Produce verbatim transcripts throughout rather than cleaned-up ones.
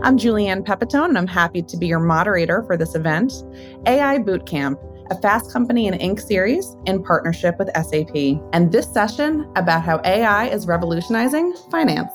I'm Julianne Pepitone, and I'm happy to be your moderator for this event, A I Bootcamp, a Fast Company and Inc series in partnership with S A P. And this session about how A I is revolutionizing finance.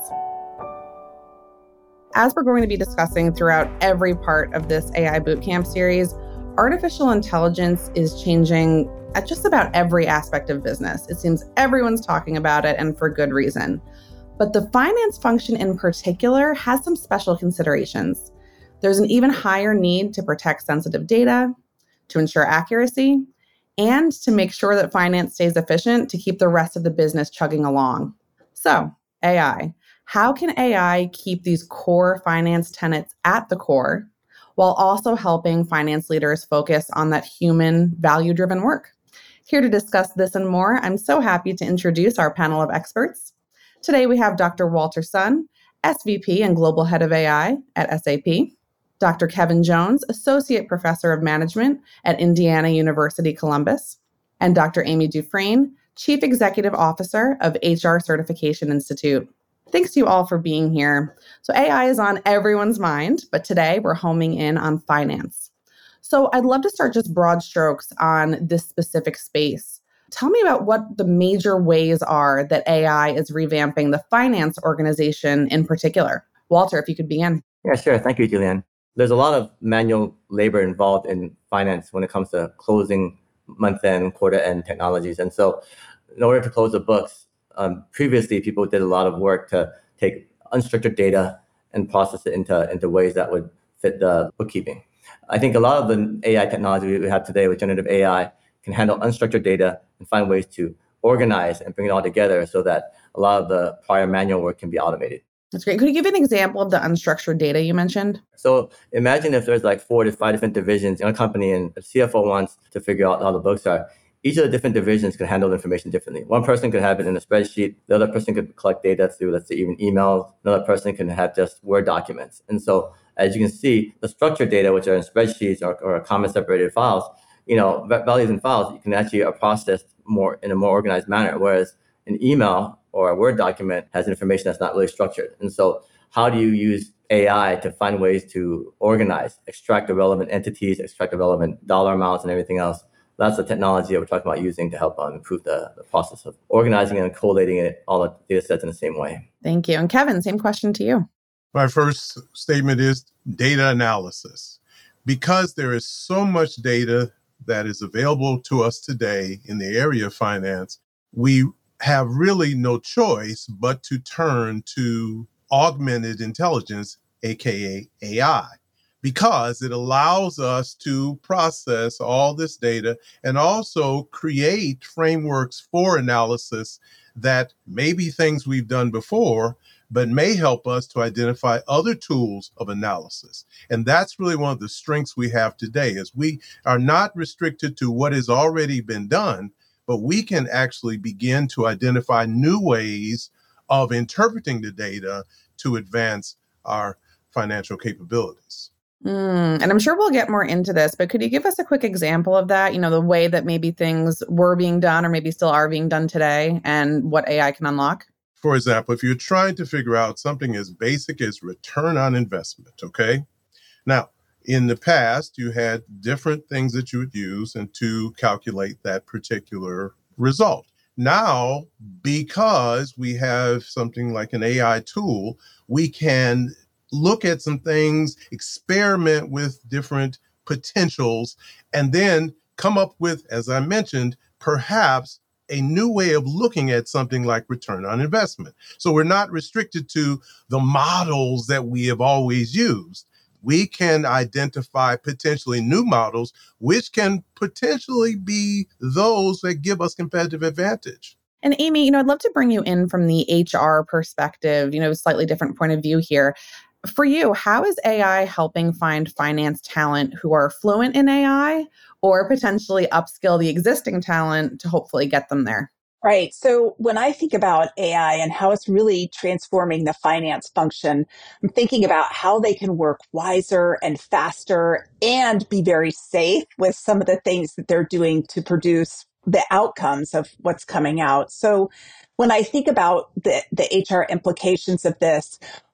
As we're going to be discussing throughout every part of this A I Bootcamp series, artificial intelligence is changing at just about every aspect of business. It seems everyone's talking about it, and for good reason. But the finance function in particular has some special considerations. There's an even higher need to protect sensitive data, to ensure accuracy, and to make sure that finance stays efficient to keep the rest of the business chugging along. So, A I. How can A I keep these core finance tenets at the core while also helping finance leaders focus on that human, value-driven work? Here to discuss this and more, I'm so happy to introduce our panel of experts. Today we have Doctor Walter Sun, S V P and Global Head of A I at S A P, Doctor Kevin Jones, Associate Professor of Management at Indiana University Columbus, and Doctor Amy Dufresne, Chief Executive Officer of H R Certification Institute. Thanks to you all for being here. So A I is on everyone's mind, but today we're homing in on finance. So I'd love to start just broad strokes on this specific space. Tell me about what the major ways are that A I is revamping the finance organization in particular. Walter, if you could begin. Yeah, sure. Thank you, Julianne. There's a lot of manual labor involved in finance when it comes to closing month-end, quarter-end technologies. And so in order to close the books, um, previously people did a lot of work to take unstructured data and process it into, into ways that would fit the bookkeeping. I think a lot of the A I technology we have today with generative A I can handle unstructured data and find ways to organize and bring it all together so that a lot of the prior manual work can be automated. That's great. Could you give an example of the unstructured data you mentioned? So imagine if there's like four to five different divisions in a company and a C F O wants to figure out how the books are. Each of the different divisions can handle the information differently. One person could have it in a spreadsheet. The other person could collect data through, let's say, even emails. Another person can have just Word documents. And so as you can see, the structured data, which are in spreadsheets or, or comma-separated files, you know, values and files, you can actually are processed more in a more organized manner, whereas an email or a Word document has information that's not really structured. And so how do you use A I to find ways to organize, extract the relevant entities, extract the relevant dollar amounts and everything else? That's the technology that we're talking about using to help um, improve the, the process of organizing and collating it, all the data sets in the same way. Thank you. And Kevin, same question to you. My first statement is data analysis. Because there is so much data that is available to us today in the area of finance, we have really no choice but to turn to augmented intelligence, aka A I, because it allows us to process all this data and also create frameworks for analysis that may be things we've done before, but may help us to identify other tools of analysis. And that's really one of the strengths we have today, is we are not restricted to what has already been done, but we can actually begin to identify new ways of interpreting the data to advance our financial capabilities. Mm, and I'm sure we'll get more into this, but could you give us a quick example of that? You know, the way that maybe things were being done or maybe still are being done today and what A I can unlock? For example, if you're trying to figure out something as basic as return on investment, okay? Now, in the past, you had different things that you would use and to calculate that particular result. Now, because we have something like an A I tool, we can look at some things, experiment with different potentials, and then come up with, as I mentioned, perhaps a new way of looking at something like return on investment. So we're not restricted to the models that we have always used. We can identify potentially new models, which can potentially be those that give us competitive advantage. And Amy, you know, I'd love to bring you in from the H R perspective, you know, slightly different point of view here. For you, how is A I helping find finance talent who are fluent in A I or potentially upskill the existing talent to hopefully get them there? Right. So when I think about A I and how it's really transforming the finance function, I'm thinking about how they can work wiser and faster and be very safe with some of the things that they're doing to produce the outcomes of what's coming out. So when I think about the, the H R implications of this,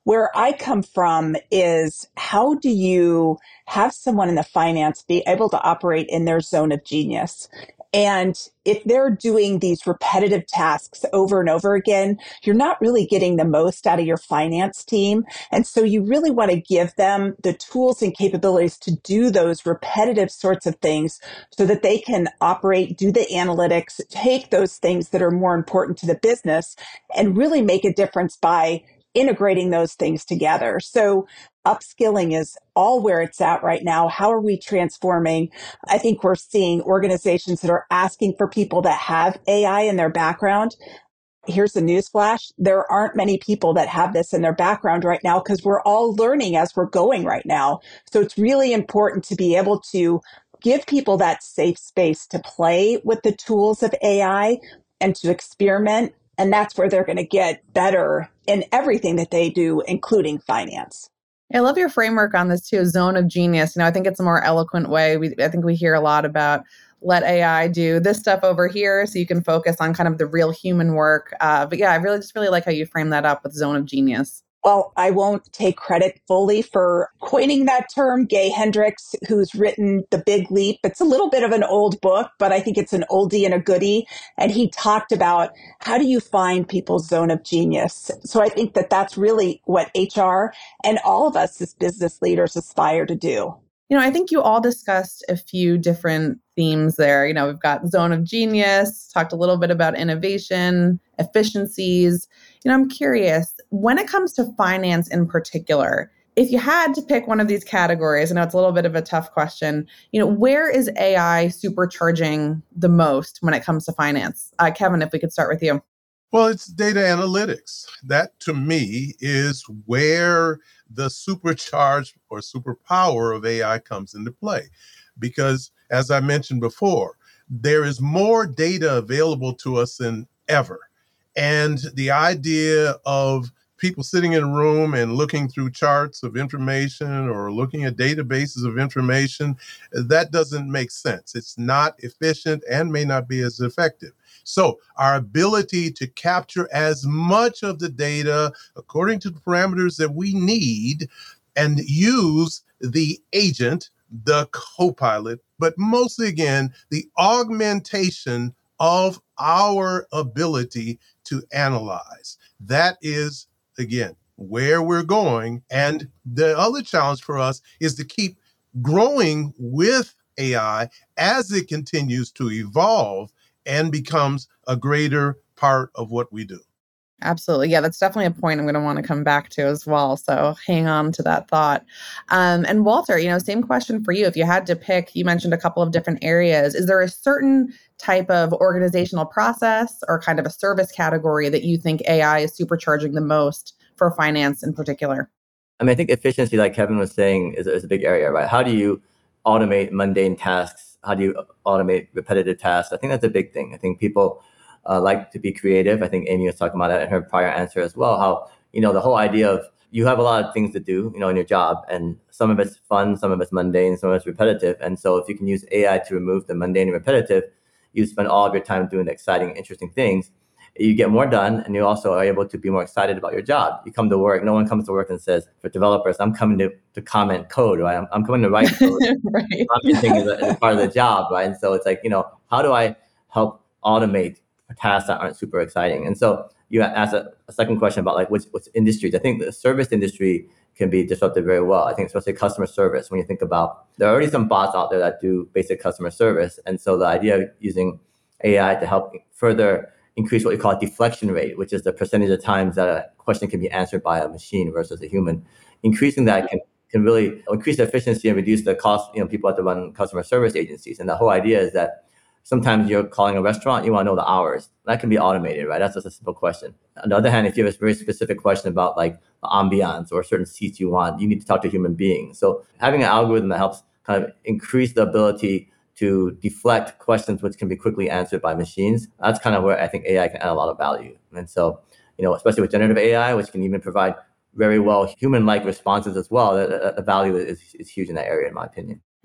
Where I come from is, how do you have someone in the finance be able to operate in their zone of genius? And if they're doing these repetitive tasks over and over again, you're not really getting the most out of your finance team. And so you really want to give them the tools and capabilities to do those repetitive sorts of things so that they can operate, do the analytics, take those things that are more important to the business and really make a difference by integrating those things together. So upskilling is all where it's at right now. How are we transforming? I think we're seeing organizations that are asking for people that have A I in their background. Here's the newsflash. There aren't many people that have this in their background right now because we're all learning as we're going right now. So it's really important to be able to give people that safe space to play with the tools of A I and to experiment. And that's where they're going to get better in everything that they do, including finance. I love your framework on this too, zone of genius. You know, I think it's a more eloquent way. We, I think we hear a lot about let A I do this stuff over here so you can focus on kind of the real human work. Uh, but yeah, I really just really like how you frame that up with zone of genius. Well, I won't take credit fully for coining that term. Gay Hendricks, who's written The Big Leap. It's a little bit of an old book, but I think it's an oldie and a goodie. And he talked about how do you find people's zone of genius? So I think that that's really what H R and all of us as business leaders aspire to do. You know, I think you all discussed a few different themes there. You know, we've got zone of genius, talked a little bit about innovation, efficiencies. You know, I'm curious, when it comes to finance in particular, if you had to pick one of these categories, I know it's a little bit of a tough question, you know, where is A I supercharging the most when it comes to finance? Uh, Kevin, if we could start with you. Well, it's data analytics. That, to me, is where the supercharge or superpower of A I comes into play. Because, as I mentioned before, there is more data available to us than ever. And the idea of people sitting in a room and looking through charts of information or looking at databases of information, that doesn't make sense. It's not efficient and may not be as effective. So our ability to capture as much of the data according to the parameters that we need and use the agent, the co-pilot, but mostly, again, the augmentation of our ability to analyze. That is, again, where we're going. And the other challenge for us is to keep growing with A I as it continues to evolve and becomes a greater part of what we do. Absolutely. Yeah, that's definitely a point I'm going to want to come back to as well. So hang on to that thought. Um, and Walter, you know, same question for you. If you had to pick, you mentioned a couple of different areas. Is there a certain type of organizational process or kind of a service category that you think A I is supercharging the most for finance in particular? I mean, I think efficiency, like Kevin was saying, is, is a big area, right? How do you automate mundane tasks? How do you automate repetitive tasks? I think that's a big thing. I think people uh, like to be creative. I think Amy was talking about that in her prior answer as well, how, you know, the whole idea of you have a lot of things to do, you know, in your job, and some of it's fun, some of it's mundane, some of it's repetitive. And so if you can use A I to remove the mundane and repetitive, you spend all of your time doing the exciting, interesting things. You get more done, and you also are able to be more excited about your job. You come to work, no one comes to work and says, for developers, I'm coming to, to comment code, right? I'm, I'm coming to write code. Right. Commenting is, a, is part of the job, right? And so it's like, you know, how do I help automate tasks that aren't super exciting? And so you asked a, a second question about like which, which industries. I think the service industry can be disrupted very well. I think especially customer service, when you think about, there are already some bots out there that do basic customer service. And so the idea of using A I to help further increase what we call deflection rate, which is the percentage of times that a question can be answered by a machine versus a human. Increasing that can, can really increase the efficiency and reduce the cost. You know, people have to run customer service agencies. And the whole idea is that sometimes you're calling a restaurant, you want to know the hours. That can be automated, right? That's just a simple question. On the other hand, if you have a very specific question about like the ambiance or certain seats you want, you need to talk to a human being. So having an algorithm that helps kind of increase the ability to deflect questions which can be quickly answered by machines, that's kind of where I think A I can add a lot of value. And so, you know, especially with generative A I, which can even provide very well human-like responses as well, the, the value is, is huge in that area, in my opinion.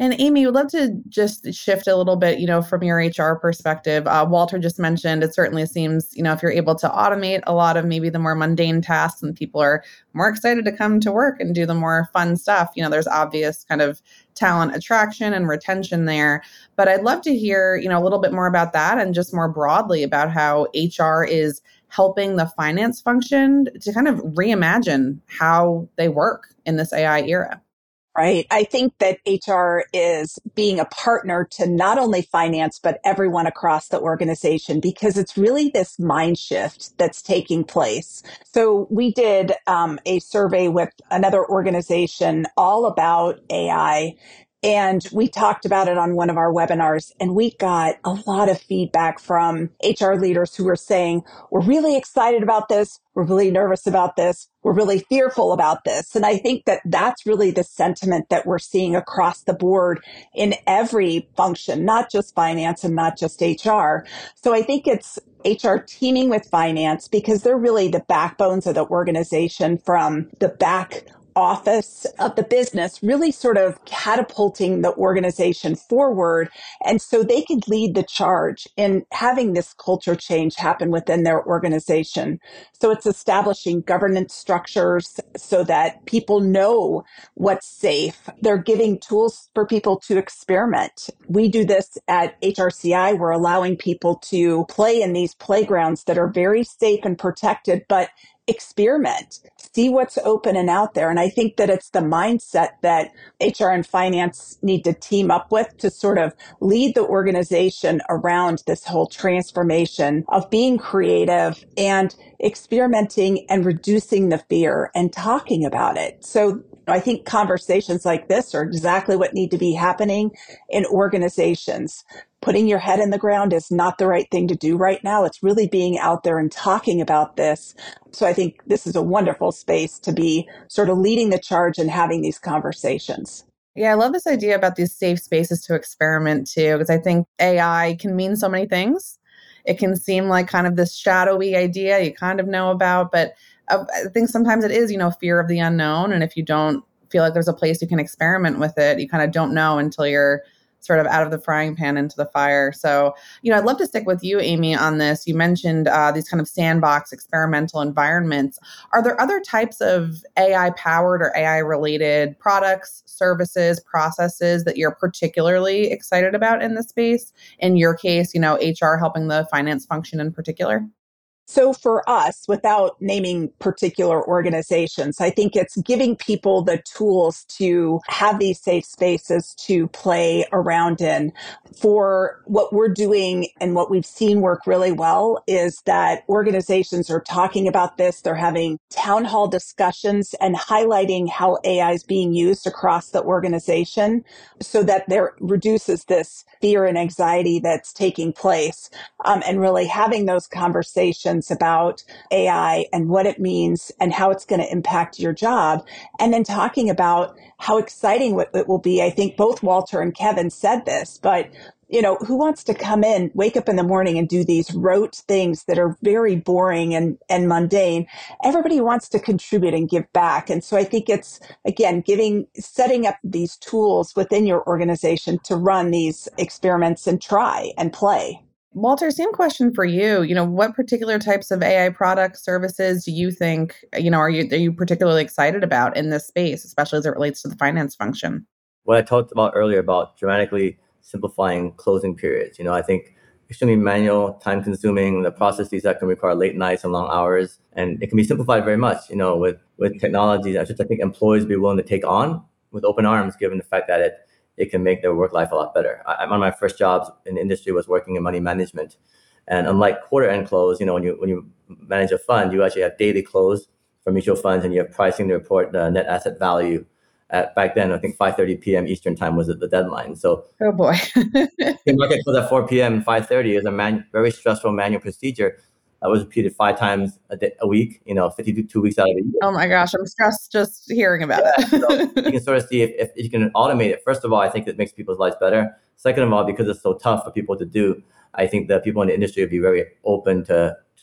And Amy, would love to just shift a little bit, you know, from your H R perspective. Uh, Walter just mentioned it certainly seems, you know, if you're able to automate a lot of maybe the more mundane tasks and people are more excited to come to work and do the more fun stuff, you know, there's obvious kind of talent attraction and retention there. But I'd love to hear, you know, a little bit more about that and just more broadly about how H R is helping the finance function to kind of reimagine how they work in this A I era. Right. I think that H R is being a partner to not only finance, but everyone across the organization, because it's really this mind shift that's taking place. So we did um, a survey with another organization all about A I. And we talked about it on one of our webinars, and we got a lot of feedback from H R leaders who were saying, we're really excited about this. We're really nervous about this. We're really fearful about this. And I think that that's really the sentiment that we're seeing across the board in every function, not just finance and not just H R. So I think it's H R teaming with finance because they're really the backbones of the organization from the back office of the business, really sort of catapulting the organization forward. And so they could lead the charge in having this culture change happen within their organization. So it's establishing governance structures so that people know what's safe. They're giving tools for people to experiment. We do this at H R C I. We're allowing people to play in these playgrounds that are very safe and protected, but experiment, see what's open and out there. And I think that it's the mindset that H R and finance need to team up with to sort of lead the organization around this whole transformation of being creative and experimenting and reducing the fear and talking about it. So I think conversations like this are exactly what need to be happening in organizations. Putting your head in the ground is not the right thing to do right now. It's really being out there and talking about this. So I think this is a wonderful space to be sort of leading the charge and having these conversations. Yeah, I love this idea about these safe spaces to experiment too, because I think A I can mean so many things. It can seem like kind of this shadowy idea you kind of know about, but I think sometimes it is, you know, fear of the unknown. And if you don't feel like there's a place you can experiment with it, you kind of don't know until you're sort of out of the frying pan into the fire. So, you know, I'd love to stick with you, Amy, on this. You mentioned uh, these kind of sandbox experimental environments. Are there other types of A I-powered or A I-related products, services, processes that you're particularly excited about in this space? In your case, you know, H R helping the finance function in particular? So for us, without naming particular organizations, I think it's giving people the tools to have these safe spaces to play around in. For what we're doing and what we've seen work really well is that organizations are talking about this. They're having town hall discussions and highlighting how A I is being used across the organization so that there reduces this fear and anxiety that's taking place, um, and really having those conversations about A I and what it means and how it's going to impact your job. And then talking about how exciting it will be. I think both Walter and Kevin said this, but you know, who wants to come in, wake up in the morning and do these rote things that are very boring and, and mundane? Everybody wants to contribute and give back. And so I think it's, again, giving, setting up these tools within your organization to run these experiments and try and play. Walter, same question for you. You know, what particular types of A I products, services do you think, you know, are you are you particularly excited about in this space, especially as it relates to the finance function? What I talked about earlier about dramatically simplifying closing periods. You know, I think extremely manual, time consuming, the processes that can require late nights and long hours. And it can be simplified very much, you know, with, with technology that just I think employees be willing to take on with open arms, given the fact that it, it can make their work life a lot better. I, one of my first jobs in the industry was working in money management. And unlike quarter end close, you know, when you when you manage a fund, you actually have daily close for mutual funds and you have pricing to report the net asset value. At, back then, I think five thirty p.m. Eastern time was the deadline. So, oh boy, the market close at four p.m. five thirty is a man, very stressful manual procedure that was repeated five times a, day, a week. You know, fifty-two weeks out of the year. Oh my gosh, I'm stressed just hearing about yeah, it. So you can sort of see if, if you can automate it. First of all, I think it makes people's lives better. Second of all, because it's so tough for people to do, I think that people in the industry would be very open to, to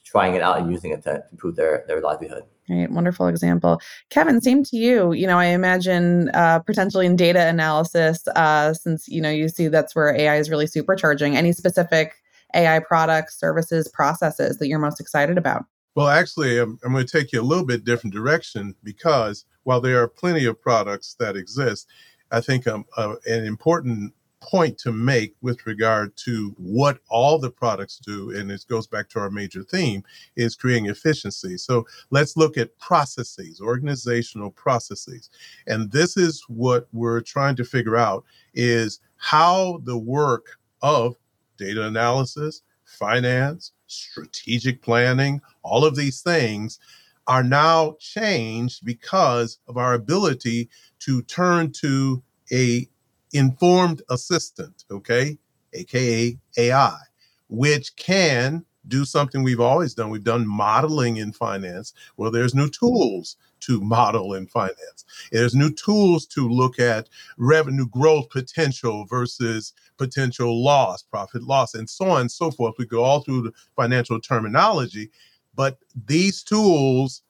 trying it out and using it to improve their, their livelihood. Right. Wonderful example. Kevin, same to you. You know, I imagine uh, potentially in data analysis, uh, since, you know, you see that's where A I is really supercharging. Any specific A I products, services, processes that you're most excited about? Well, actually, I'm, I'm going to take you a little bit different direction, because while there are plenty of products that exist, I think um, uh, an important point to make with regard to what all the products do, and it goes back to our major theme, is creating efficiency. So let's look at processes, organizational processes. And this is what we're trying to figure out, is how the work of data analysis, finance, strategic planning, all of these things are now changed because of our ability to turn to a informed assistant, okay, A K A A I, which can do something we've always done. We've done modeling in finance. Well, there's new tools to model in finance. There's new tools to look at revenue growth potential versus potential loss, profit loss, and so on and so forth. We go all through the financial terminology, but these tools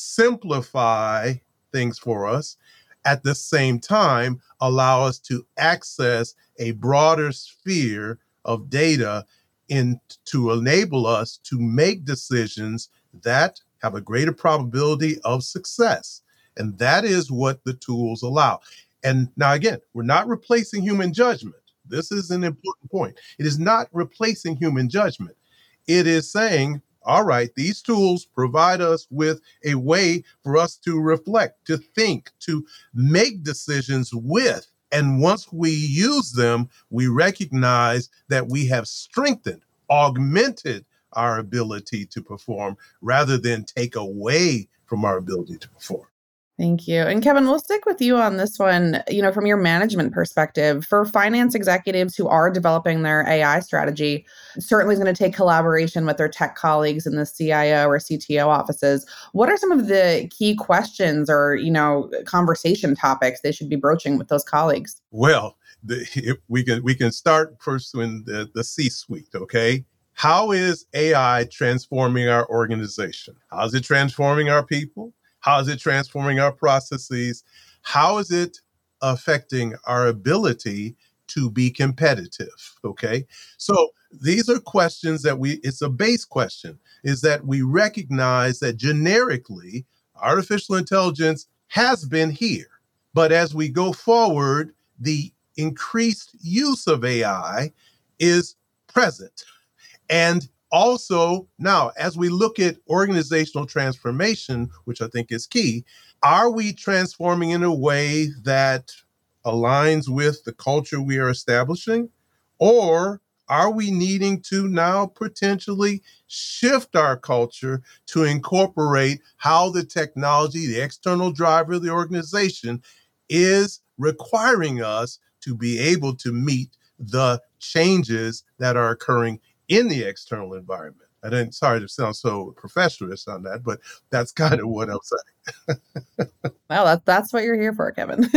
simplify things for us, at the same time allow us to access a broader sphere of data in to enable us to make decisions that have a greater probability of success. And that is what the tools allow. And now, again, we're not replacing human judgment. This is an important point. It is not replacing human judgment. It is saying, all right, these tools provide us with a way for us to reflect, to think, to make decisions with. And once we use them, we recognize that we have strengthened, augmented our ability to perform rather than take away from our ability to perform. Thank you. And Kevin, we'll stick with you on this one, you know, from your management perspective. For finance executives who are developing their A I strategy, certainly is going to take collaboration with their tech colleagues in the C I O or C T O offices. What are some of the key questions or, you know, conversation topics they should be broaching with those colleagues? Well, the, if we can we can start first in the, the C-suite, okay? How is A I transforming our organization? How is it transforming our people? How is it transforming our processes? How is it affecting our ability to be competitive? Okay. So these are questions that we, it's a base question, is that we recognize that generically artificial intelligence has been here. But as we go forward, the increased use of A I is present. And also, now, as we look at organizational transformation, which I think is key, are we transforming in a way that aligns with the culture we are establishing? Or are we needing to now potentially shift our culture to incorporate how the technology, the external driver of the organization, is requiring us to be able to meet the changes that are occurring in the external environment? I didn't, sorry to sound so professionalist on that, but that's kind of what I'm saying. Well, that, that's what you're here for, Kevin.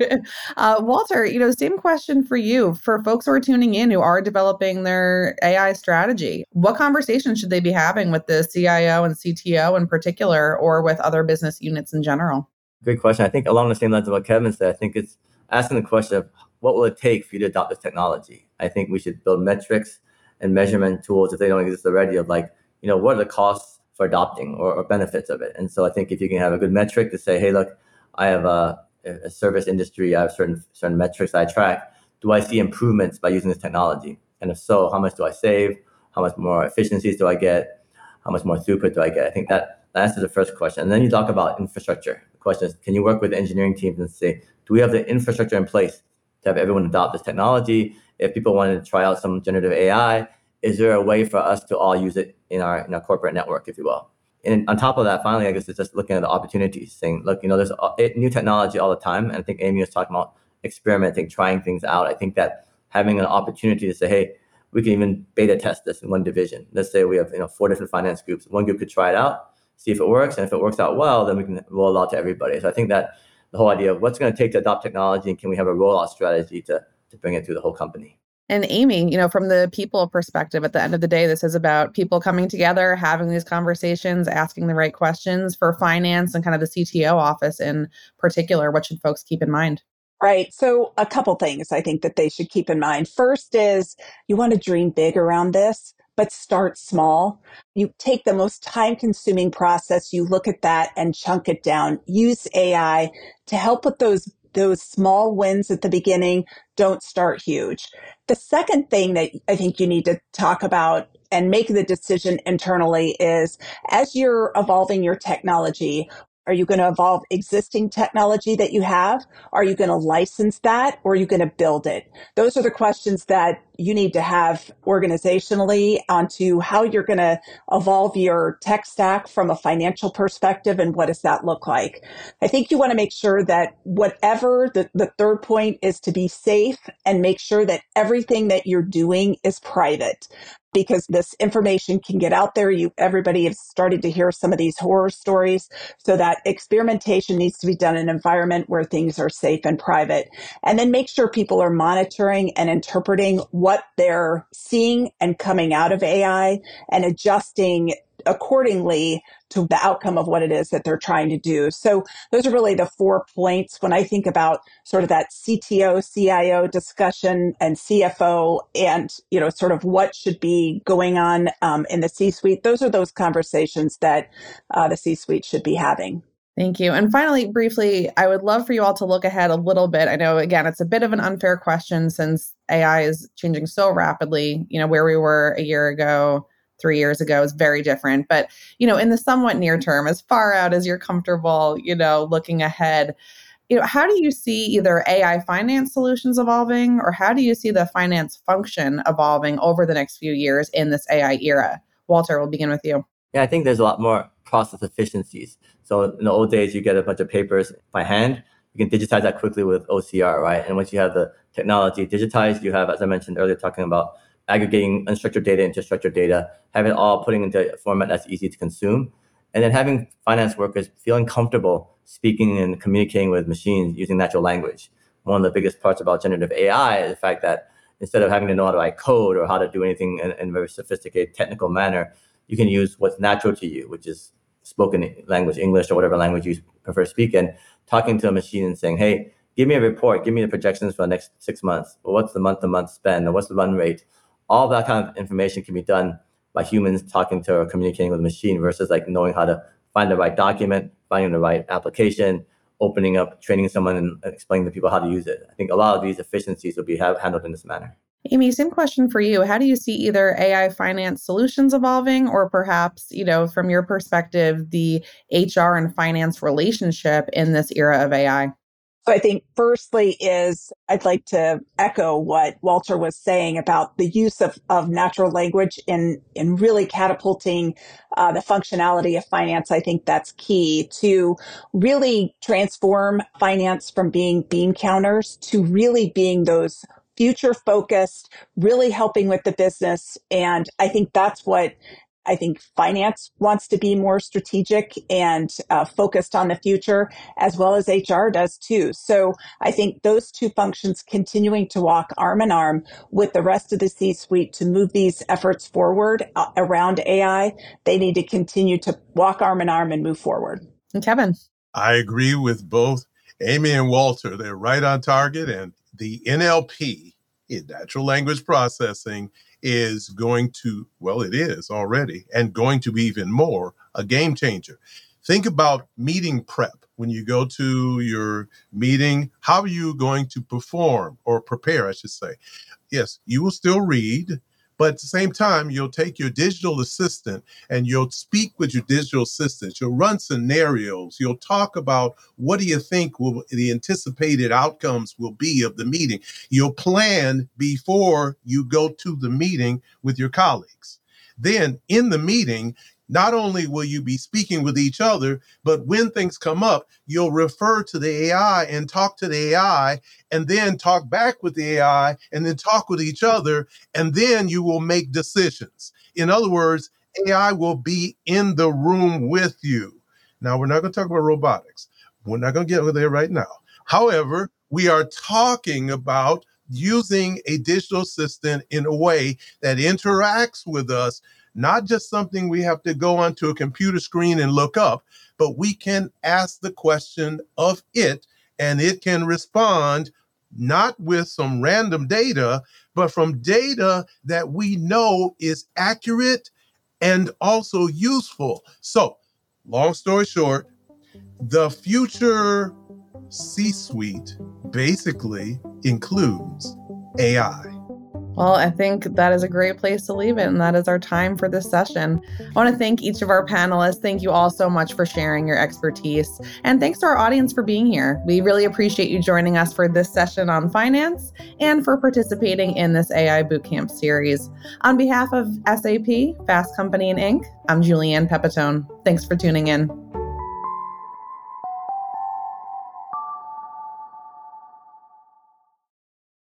uh, Walter, you know, same question for you. For folks who are tuning in who are developing their A I strategy, what conversations should they be having with the C I O and C T O in particular, or with other business units in general? Great question. I think along the same lines of what Kevin said, I think it's asking the question of what will it take for you to adopt this technology? I think we should build metrics and measurement tools, if they don't exist already, of like, you know, what are the costs for adopting or, or benefits of it? And so I think if you can have a good metric to say, hey, look, I have a, a service industry, I have certain certain metrics I track. Do I see improvements by using this technology? And if so, how much do I save? How much more efficiencies do I get? How much more throughput do I get? I think that, that answers the first question. And then you talk about infrastructure. The question is, can you work with engineering teams and say, do we have the infrastructure in place to have everyone adopt this technology? If people wanted to try out some generative A I, is there a way for us to all use it in our in our corporate network, if you will? And on top of that, finally, I guess it's just looking at the opportunities, saying, look, you know, there's new technology all the time. And I think Amy was talking about experimenting, trying things out. I think that having an opportunity to say, hey, we can even beta test this in one division. Let's say we have, you know, four different finance groups. One group could try it out, see if it works. And if it works out well, then we can roll it out to everybody. So I think that the whole idea of what's going to take to adopt technology, and can we have a rollout strategy to, to bring it through the whole company? And Amy, you know, from the people perspective, at the end of the day, this is about people coming together, having these conversations, asking the right questions for finance and kind of the C T O office in particular. What should folks keep in mind? Right. So a couple things I think that they should keep in mind. First is you want to dream big around this, but start small. You take the most time consuming process, you look at that and chunk it down. Use A I to help with those those small wins at the beginning. Don't start huge. The second thing that I think you need to talk about and make the decision internally is as you're evolving your technology, are you going to evolve existing technology that you have? Are you going to license that or are you going to build it? Those are the questions that you need to have organizationally onto how you're going to evolve your tech stack from a financial perspective and what does that look like? I think you want to make sure that whatever the, the third point is to be safe and make sure that everything that you're doing is private. Because this information can get out there. You, everybody has started to hear some of these horror stories. So that experimentation needs to be done in an environment where things are safe and private. And then make sure people are monitoring and interpreting what they're seeing and coming out of A I and adjusting accordingly to the outcome of what it is that they're trying to do. So those are really the four points when I think about sort of that C T O, C I O discussion and C F O and, you know, sort of what should be going on um, in the C-suite. Those are those conversations that uh, the C-suite should be having. Thank you. And finally, briefly, I would love for you all to look ahead a little bit. I know, again, it's a bit of an unfair question since A I is changing so rapidly. You know, where we were a year ago, three years ago is very different. But, you know, in the somewhat near term, as far out as you're comfortable, you know, looking ahead, you know, how do you see either A I finance solutions evolving or how do you see the finance function evolving over the next few years in this A I era? Walter, we'll begin with you. Yeah, I think there's a lot more process efficiencies. So in the old days, you get a bunch of papers by hand. You can digitize that quickly with O C R, right? And once you have the technology digitized, you have, as I mentioned earlier, talking about aggregating unstructured data into structured data, have it all putting into a format that's easy to consume, and then having finance workers feeling comfortable speaking and communicating with machines using natural language. One of the biggest parts about generative A I is the fact that instead of having to know how to write code or how to do anything in, in a very sophisticated technical manner, you can use what's natural to you, which is spoken language, English or whatever language you prefer to speak in, talking to a machine and saying, hey, give me a report, give me the projections for the next six months, or what's the month-to-month spend, or what's the run rate. All that kind of information can be done by humans talking to or communicating with a machine versus like knowing how to find the right document, finding the right application, opening up, training someone and explaining to people how to use it. I think a lot of these efficiencies will be ha- handled in this manner. Amy, same question for you. How do you see either A I finance solutions evolving or perhaps, you know, from your perspective, the H R and finance relationship in this era of A I? So I think firstly is I'd like to echo what Walter was saying about the use of, of natural language in, in really catapulting uh, the functionality of finance. I think that's key to really transform finance from being bean counters to really being those future focused, really helping with the business. And I think that's what I think finance wants to be more strategic and uh, focused on the future, as well as H R does too. So I think those two functions continuing to walk arm in arm with the rest of the C-suite to move these efforts forward uh, around A I, they need to continue to walk arm in arm and move forward. And Kevin? I agree with both Amy and Walter. They're right on target. And the N L P, in natural language processing, is going to, well, it is already, and going to be even more a game changer. Think about meeting prep. When you go to your meeting, how are you going to perform or prepare, I should say? Yes, you will still read, but at the same time, you'll take your digital assistant and you'll speak with your digital assistant. You'll run scenarios. You'll talk about what do you think will the anticipated outcomes will be of the meeting. You'll plan before you go to the meeting with your colleagues. Then in the meeting, not only will you be speaking with each other, but when things come up, you'll refer to the A I and talk to the A I and then talk back with the A I and then talk with each other. And then you will make decisions. In other words, A I will be in the room with you. Now, we're not going to talk about robotics. We're not going to get there right now. However, we are talking about using a digital assistant in a way that interacts with us, not just something we have to go onto a computer screen and look up, but we can ask the question of it, and it can respond not with some random data, but from data that we know is accurate and also useful. So, long story short, the future C-suite basically includes A I. Well, I think that is a great place to leave it, and that is our time for this session. I want to thank each of our panelists. Thank you all so much for sharing your expertise, and thanks to our audience for being here. We really appreciate you joining us for this session on finance and for participating in this A I Bootcamp series. On behalf of S A P, Fast Company and Incorporated, I'm Julianne Pepitone. Thanks for tuning in.